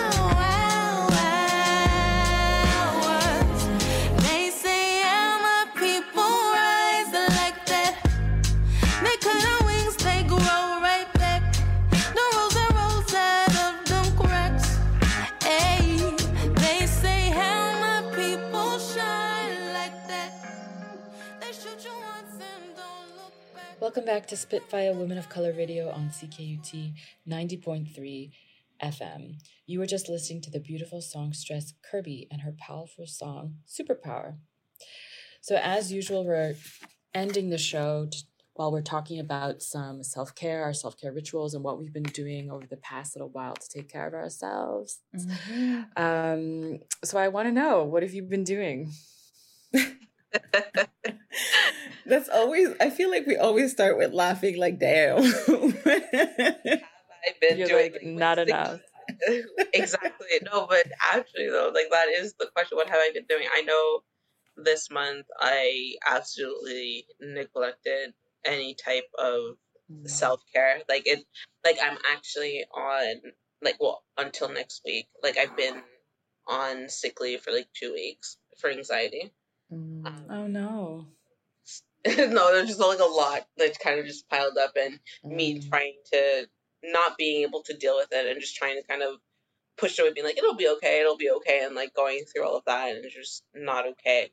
They say how my people rise like that. They cut our wings, they grow right back. No rose that rose out of them cracks. Hey, they say how my people shine like that. They shoot you once and don't look back. Welcome back to Spitfire Women of Color Radio on CKUT 90.3 FM. You were just listening to the beautiful songstress Kirby and her powerful song, Superpower. So as usual, we're ending the show while we're talking about some self-care, our self-care rituals, and what we've been doing over the past little while to take care of ourselves. Mm-hmm. So I want to know, what have you been doing? That's always, I feel like we always start with laughing, like, damn. I've been You're doing like, not enough. Exactly. No, but actually though, like, that is the question. What have I been doing? I know this month I absolutely neglected any type of self-care. Like, I'm actually on, like, well, until next week, like, I've been on sick leave for like 2 weeks for anxiety. Oh no. No, there's just like a lot that kind of just piled up, and me trying to not being able to deal with it and just trying to kind of push it away, being like, it'll be okay, and like going through all of that, and it's just not okay.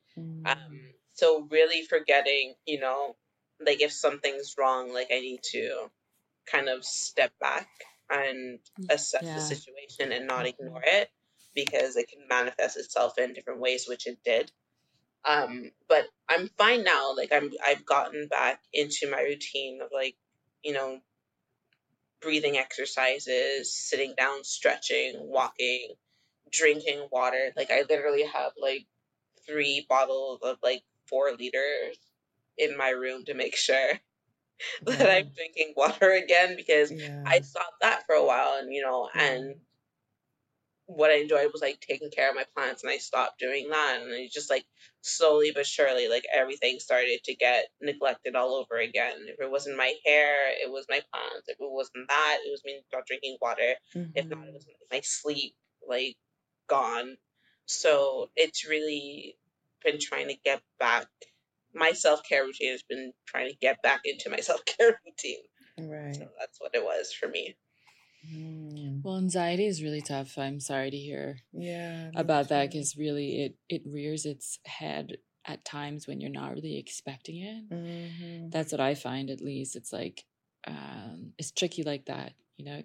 So really forgetting, you know, like, if something's wrong, like, I need to kind of step back and assess the situation and not ignore it, because it can manifest itself in different ways, which it did. But I'm fine now. Like, I've gotten back into my routine of, like, you know, breathing exercises, sitting down, stretching, walking, drinking water. Like, I literally have like 3 bottles of like 4 liters in my room to make sure that I'm drinking water again, because I stopped that for a while, and, you know, and what I enjoyed was like taking care of my plants, and I stopped doing that, and it just like slowly but surely, like, everything started to get neglected all over again. If it wasn't my hair, it was my plants. If it wasn't that, it was me not drinking water. If not, it was my sleep, like, gone. So it's really been trying to get back. My self-care routine has been trying to get back into my self-care routine. Right. So that's what it was for me. Well, anxiety is really tough. I'm sorry to hear about that, because really it rears its head at times when you're not really expecting it. That's what I find, at least. It's like it's tricky like that. You know,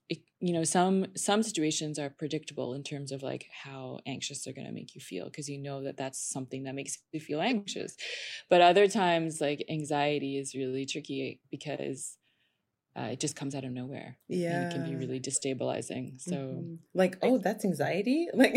some situations are predictable in terms of like how anxious they're going to make you feel, because you know that that's something that makes you feel anxious. But other times, like, anxiety is really tricky because it just comes out of nowhere. And it can be really destabilizing. So like, oh, that's anxiety? Like,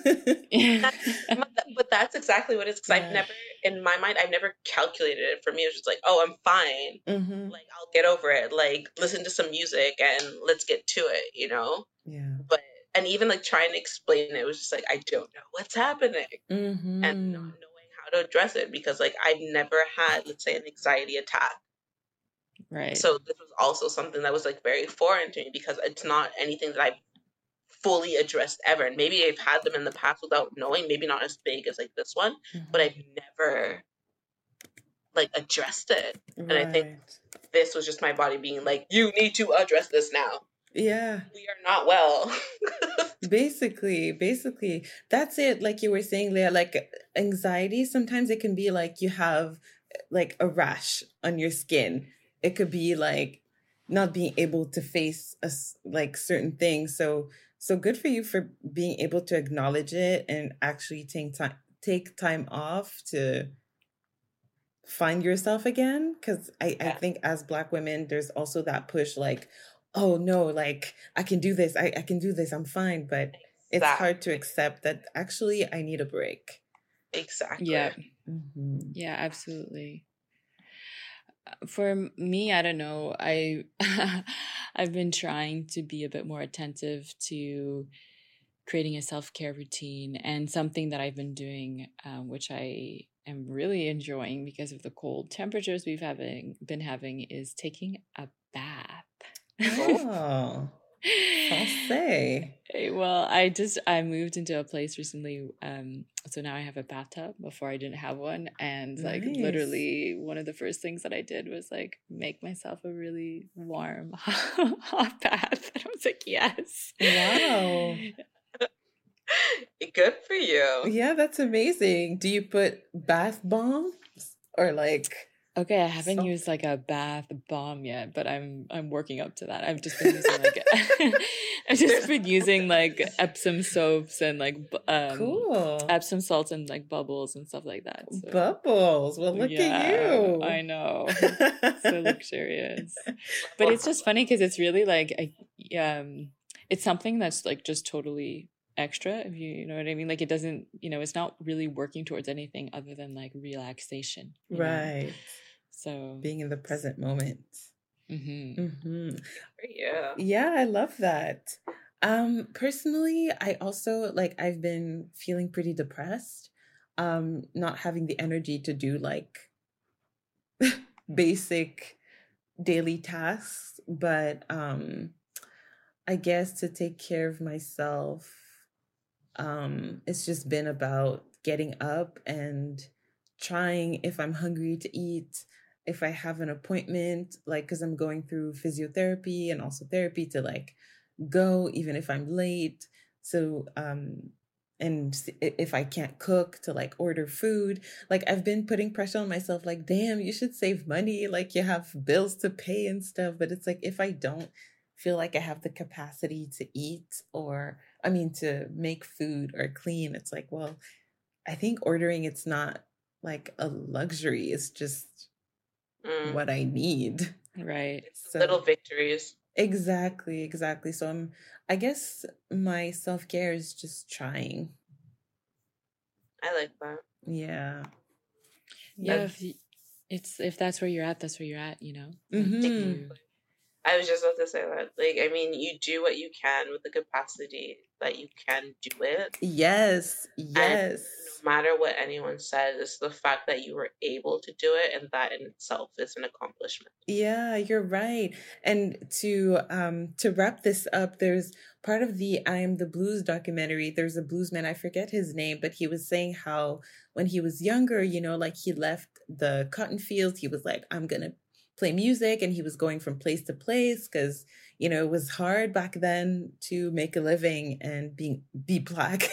but that's exactly what it is. Because I've never, in my mind, I've never calculated it. For me, it was just like, oh, I'm fine. Like, I'll get over it. Like, listen to some music and let's get to it, you know? But, and even like trying to explain it was just like, I don't know what's happening. And not knowing how to address it, because like, I've never had, let's say, an anxiety attack. Right. So this was also something that was like very foreign to me, because it's not anything that I've fully addressed ever. And maybe I've had them in the past without knowing, maybe not as big as like this one, but I've never like addressed it. And I think this was just my body being like, you need to address this now. Yeah. We are not well. Basically, that's it. Like you were saying, Leah, like anxiety, sometimes it can be like you have like a rash on your skin. It could be like not being able to face like certain things. So good for you for being able to acknowledge it and actually take time off to find yourself again. Because I think as Black women, there's also that push like, oh no, like I can do this. I can do this. I'm fine. But it's hard to accept that actually I need a break. Exactly. Yeah. Yeah, absolutely. For me, I don't know. I've been trying to be a bit more attentive to creating a self-care routine, and something that I've been doing, which I am really enjoying because of the cold temperatures we've been having, is taking a bath. Oh, I'll say. Well, I moved into a place recently, so now I have a bathtub. Before I didn't have one, and like literally one of the first things that I did was like make myself a really warm hot bath. And I was like, yes. Wow. Good for you. Yeah, that's amazing. Do you put bath bombs or like Okay, I haven't used like a bath bomb yet, but I'm working up to that. I've just been using like Epsom soaps and like cool Epsom salts and like bubbles and stuff like that. So. Bubbles. Well, look at you. I know. So luxurious. But it's just funny because it's really like it's something that's like just totally extra, if you know what I mean. Like it doesn't, it's not really working towards anything other than like relaxation. Right. So being in the present moment. Yeah, I love that. Personally, I also I've been feeling pretty depressed, not having the energy to do like basic daily tasks, but I guess to take care of myself, it's just been about getting up and trying, if I'm hungry, to eat. If I have an appointment, because I'm going through physiotherapy and also therapy, to go even if I'm late. So and if I can't cook, to order food. I've been putting pressure on myself, damn, you should save money, you have bills to pay and stuff. But it's if I don't feel like I have the capacity to eat, to make food or clean, it's well, I think ordering, it's not a luxury, it's just what I need. Right. So, little victories. Exactly. So I guess my self-care is just trying. I like that. Yeah. If that's where you're at, that's where you're at, Mm-hmm. I was just about to say that. You do what you can with the capacity that you can do it. Yes. And no matter what anyone says, it's the fact that you were able to do it, and that in itself is an accomplishment. Yeah, you're right. And to wrap this up, there's part of the I Am the Blues documentary. There's a bluesman, I forget his name, but he was saying how when he was younger, he left the cotton fields. He was I'm going to play music, and he was going from place to place because it was hard back then to make a living and be Black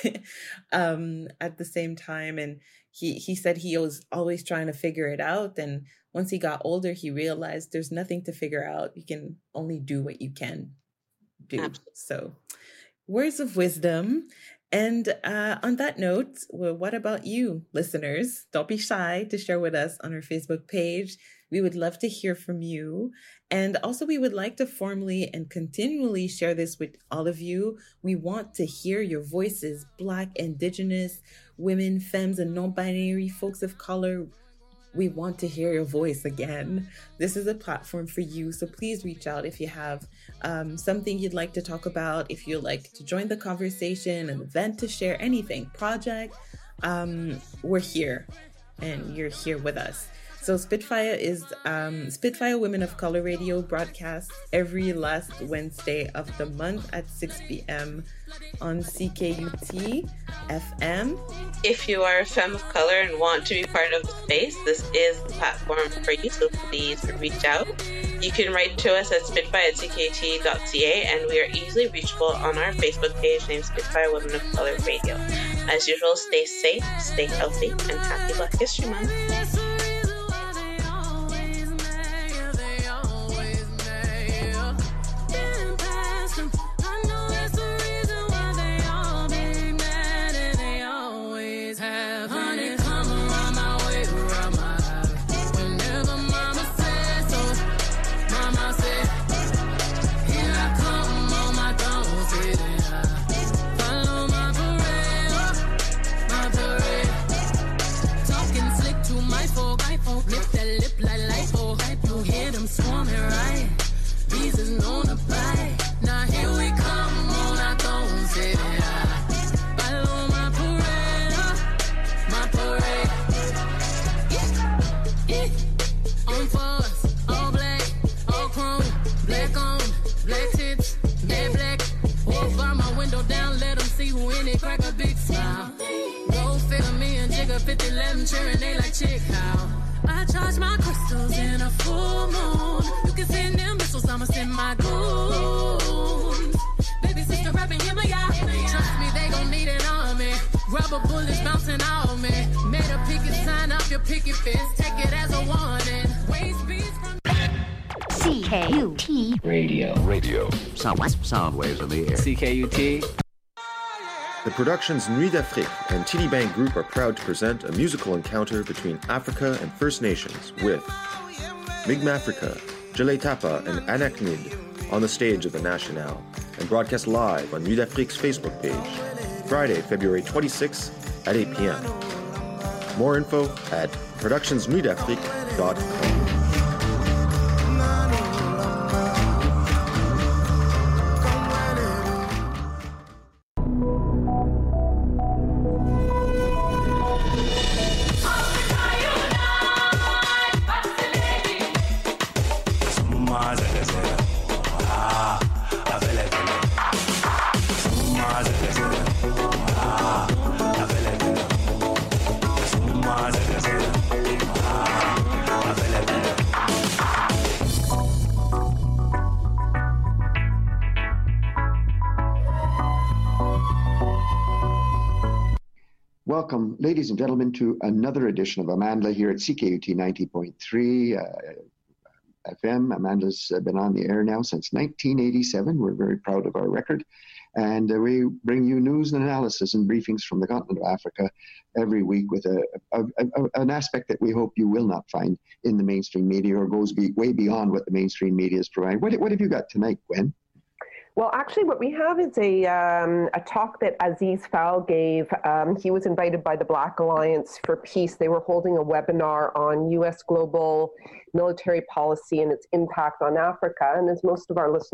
at the same time. And he said he was always trying to figure it out, and once he got older, he realized there's nothing to figure out. You can only do what you can do. Absolutely. So words of wisdom. And on that note, well, what about you, listeners? Don't be shy to share with us on our Facebook page. We would love to hear from you. And also, we would like to formally and continually share this with all of you. We want to hear your voices, Black, Indigenous, women, femmes, and non-binary folks of color. We want to hear your voice again. This is a platform for you, so please reach out if you have something you'd like to talk about, if you'd like to join the conversation, an event to share, anything, project. We're here, and you're here with us. So Spitfire is Spitfire Women of Color Radio broadcasts every last Wednesday of the month at 6 p.m. on CKUT FM. If you are a femme of color and want to be part of the space, this is the platform for you, so please reach out. You can write to us at spitfire@ckt.ca, and we are easily reachable on our Facebook page named Spitfire Women of Color Radio. As usual, stay safe, stay healthy, and happy Black History Month. Cheering, they like chick how I charge my crystals in a full moon. You can send them missiles, I'ma send my goons. Baby sister rapping in my yacht. Trust me, they gon' need an army. Rubber bullets bouncing off me. Made a picket sign off your picket fence. Take it as a warning. CKUT Radio. Sound waves in the air. CKUT. The Productions Nuit d'Afrique and TD Bank Group are proud to present a musical encounter between Africa and First Nations with Mi'kmaq, Jele Tapa, and Anaknid on the stage of the National and broadcast live on Nuit d'Afrique's Facebook page, Friday, February 26th at 8 p.m. More info at productionsnuitdafrique.com. Welcome, ladies and gentlemen, to another edition of Amandla here at CKUT 90.3 FM. Amanda's been on the air now since 1987. We're very proud of our record. And we bring you news and analysis and briefings from the continent of Africa every week with an aspect that we hope you will not find in the mainstream media or goes way beyond what the mainstream media is providing. What have you got tonight, Gwen? Well, actually, what we have is a talk that Aziz Fall gave. He was invited by the Black Alliance for Peace. They were holding a webinar on U.S. global military policy and its impact on Africa. And as most of our listeners